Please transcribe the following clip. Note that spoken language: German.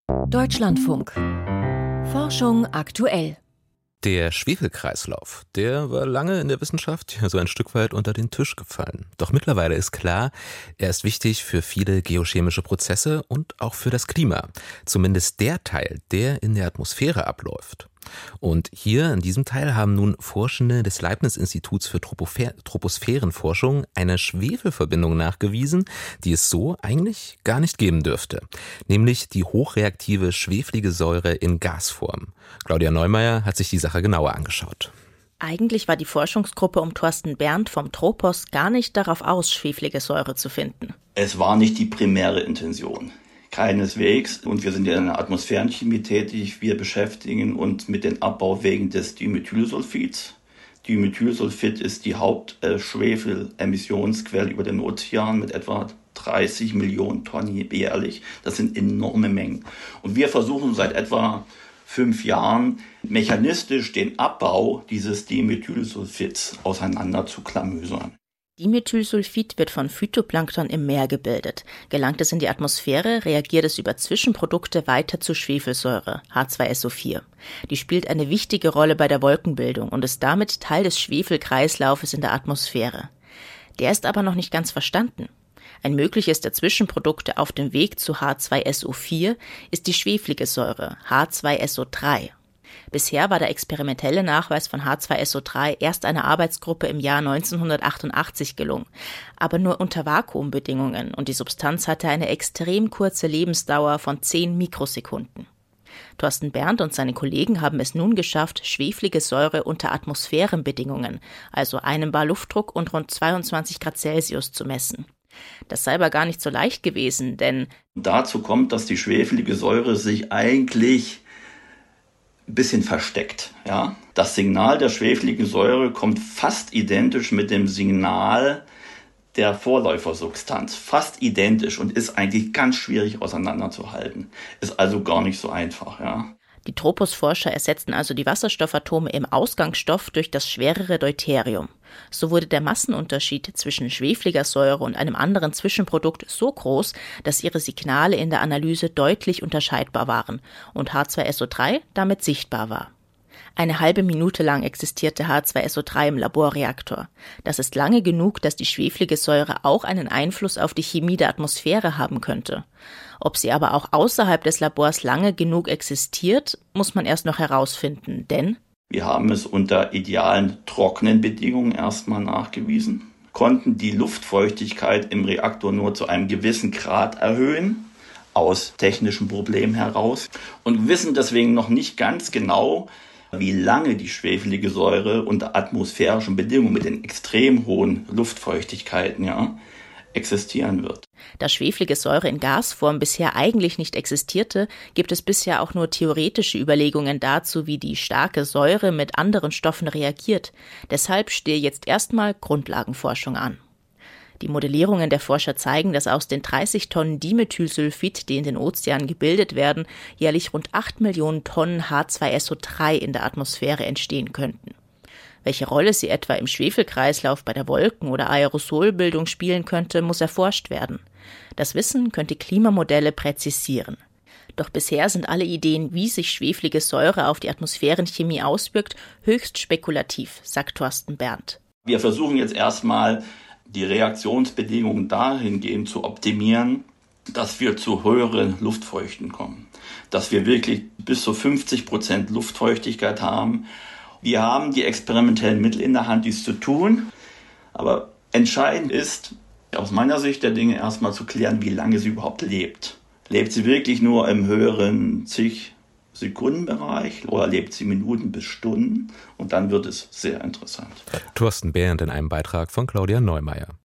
Deutschlandfunk. Forschung aktuell. Der Schwefelkreislauf, der war lange in der Wissenschaft so ein Stück weit unter den Tisch gefallen. Doch mittlerweile ist klar, er ist wichtig für viele geochemische Prozesse und auch für das Klima. Zumindest der Teil, der in der Atmosphäre abläuft. Und hier in diesem Teil haben nun Forschende des Leibniz-Instituts für Troposphärenforschung eine Schwefelverbindung nachgewiesen, die es so eigentlich gar nicht geben dürfte. Nämlich die hochreaktive schwefelige Säure in Gasform. Claudia Neumeier hat sich die Sache genauer angeschaut. Eigentlich war die Forschungsgruppe um Thorsten Berndt vom Tropos gar nicht darauf aus, schwefelige Säure zu finden. Es war nicht die primäre Intention. Keineswegs. Und wir sind ja in der Atmosphärenchemie tätig. Wir beschäftigen uns mit den Abbauwegen des Dimethylsulfids. Dimethylsulfid ist die Hauptschwefelemissionsquelle über den Ozean mit etwa 30 Millionen Tonnen jährlich. Das sind enorme Mengen. Und wir versuchen seit etwa 5 Jahren mechanistisch den Abbau dieses Dimethylsulfids auseinander zu klamüsern. Dimethylsulfid wird von Phytoplankton im Meer gebildet. Gelangt es in die Atmosphäre, reagiert es über Zwischenprodukte weiter zu Schwefelsäure, H2SO4. Die spielt eine wichtige Rolle bei der Wolkenbildung und ist damit Teil des Schwefelkreislaufes in der Atmosphäre. Der ist aber noch nicht ganz verstanden. Ein mögliches der Zwischenprodukte auf dem Weg zu H2SO4 ist die schwefelige Säure, H2SO3. Bisher war der experimentelle Nachweis von H2SO3 erst einer Arbeitsgruppe im Jahr 1988 gelungen, aber nur unter Vakuumbedingungen und die Substanz hatte eine extrem kurze Lebensdauer von 10 Mikrosekunden. Thorsten Berndt und seine Kollegen haben es nun geschafft, schwefelige Säure unter Atmosphärenbedingungen, also 1 bar Luftdruck und rund 22 Grad Celsius zu messen. Das sei aber gar nicht so leicht gewesen, denn dazu kommt, dass die schwefelige Säure sich eigentlich ein bisschen versteckt. Ja? Das Signal der schwefeligen Säure kommt fast identisch mit dem Signal der Vorläufersubstanz. Fast identisch und ist eigentlich ganz schwierig auseinanderzuhalten. Ist also gar nicht so einfach. Ja? Die Tropos-Forscher ersetzten also die Wasserstoffatome im Ausgangsstoff durch das schwerere Deuterium. So wurde der Massenunterschied zwischen schwefeliger Säure und einem anderen Zwischenprodukt so groß, dass ihre Signale in der Analyse deutlich unterscheidbar waren und H2SO3 damit sichtbar war. Eine halbe Minute lang existierte H2SO3 im Laborreaktor. Das ist lange genug, dass die schwefelige Säure auch einen Einfluss auf die Chemie der Atmosphäre haben könnte. Ob sie aber auch außerhalb des Labors lange genug existiert, muss man erst noch herausfinden, denn wir haben es unter idealen trockenen Bedingungen erstmal nachgewiesen, konnten die Luftfeuchtigkeit im Reaktor nur zu einem gewissen Grad erhöhen, aus technischen Problemen heraus, und wissen deswegen noch nicht ganz genau, wie lange die schwefelige Säure unter atmosphärischen Bedingungen mit den extrem hohen Luftfeuchtigkeiten existieren wird. Da schwefelige Säure in Gasform bisher eigentlich nicht existierte, gibt es bisher auch nur theoretische Überlegungen dazu, wie die starke Säure mit anderen Stoffen reagiert. Deshalb stehe jetzt erstmal Grundlagenforschung an. Die Modellierungen der Forscher zeigen, dass aus den 30 Tonnen Dimethylsulfid, die in den Ozeanen gebildet werden, jährlich rund 8 Millionen Tonnen H2SO3 in der Atmosphäre entstehen könnten. Welche Rolle sie etwa im Schwefelkreislauf bei der Wolken- oder Aerosolbildung spielen könnte, muss erforscht werden. Das Wissen könnte Klimamodelle präzisieren. Doch bisher sind alle Ideen, wie sich schwefelige Säure auf die Atmosphärenchemie auswirkt, höchst spekulativ, sagt Thorsten Berndt. Wir versuchen jetzt erstmal, die Reaktionsbedingungen dahingehend zu optimieren, dass wir zu höheren Luftfeuchten kommen. Dass wir wirklich bis zu 50% Luftfeuchtigkeit haben. Wir haben die experimentellen Mittel in der Hand, dies zu tun. Aber entscheidend ist, aus meiner Sicht der Dinge erstmal zu klären, wie lange sie überhaupt lebt. Lebt sie wirklich nur im höheren zig Sekundenbereich oder lebt sie Minuten bis Stunden? Und dann wird es sehr interessant. Thorsten Berndt in einem Beitrag von Claudia Neumeier.